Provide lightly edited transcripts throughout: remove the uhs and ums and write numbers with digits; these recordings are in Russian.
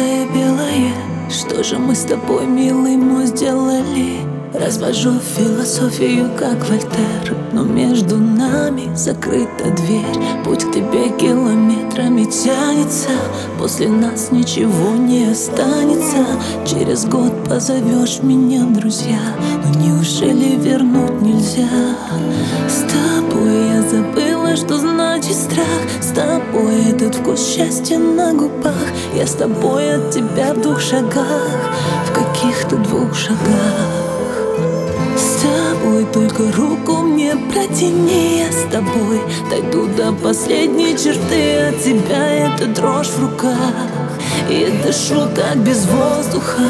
чистое белое. Что же мы с тобой, милый мой, сделали? Развожу философию, как Вольтер, но между нами закрыта дверь. Путь к тебе километрами тянется, после нас ничего не останется. Через год позовешь меня, друзья, но неужели вернуть нельзя? С тобой я забыла, что значит страх. С тобой этот вкус счастья на губах. Я с тобой от тебя в 2 шагах, в каких-то 2 шагах. С тобой только руку мне протяни, я с тобой дойду до последней черты. От тебя эта дрожь в руках, и я дышу как без воздуха.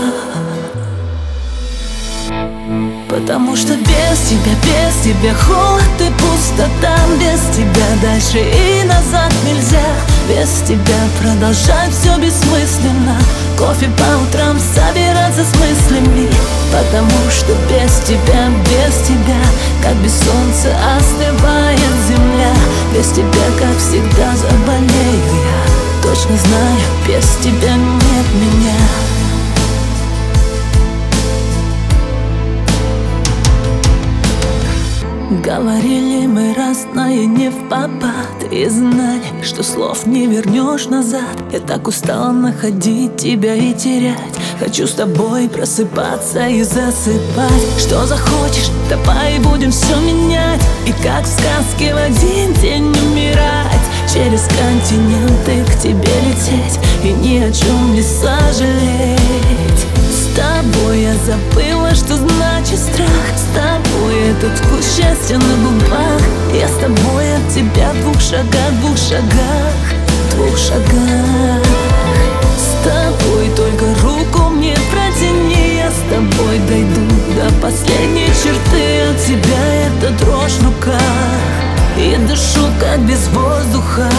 Потому что без тебя холод и пустота. Без тебя дальше и назад нельзя. Без тебя продолжать все бессмысленно. Кофе по утрам, собираться с мыслями. Потому что без тебя, как без солнца остывает земля. Без тебя, как всегда, заболею я. Точно знаю, без тебя нет меня. Говорили мы раз наедине впопад, и знали, что слов не вернешь назад. Я так устала находить тебя и терять. Хочу с тобой просыпаться и засыпать. Что захочешь, давай будем все менять. И как в сказке в один день умирать. Через континенты к тебе лететь и ни о чем не сожалеть. С тобой я забыла, что значит страх. С тобой этот вкус счастья на губах. Я с тобой от тебя в 2 шагах, 2 шагах, 2 шагах. С тобой только руку мне протяни. Я с тобой дойду до последней черты. От тебя эта дрожь в руках, и дышу как без воздуха.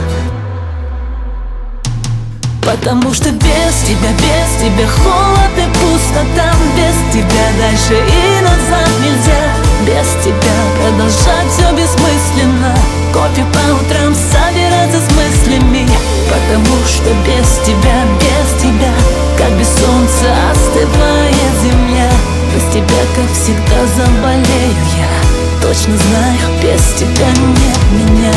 Потому что без тебя холод и пустота. Без тебя дальше и назад нельзя. Без тебя продолжать все бессмысленно. Кофе по утрам, собираться с мыслями. Потому что без тебя, как без солнца остывает земля. Без тебя, как всегда, заболею я. Точно знаю, без тебя нет меня.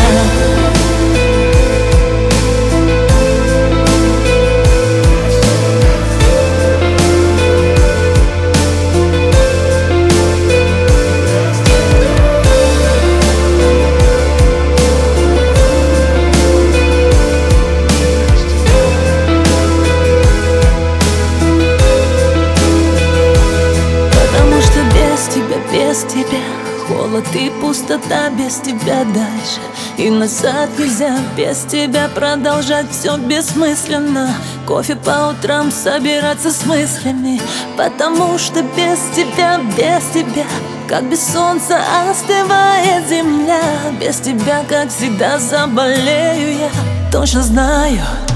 Без тебя холод и пустота. Без тебя дальше и назад нельзя. Без тебя продолжать все бессмысленно. Кофе по утрам, собираться с мыслями. Потому что без тебя, как без солнца остывает земля. Без тебя, как всегда, заболею я. Точно знаю,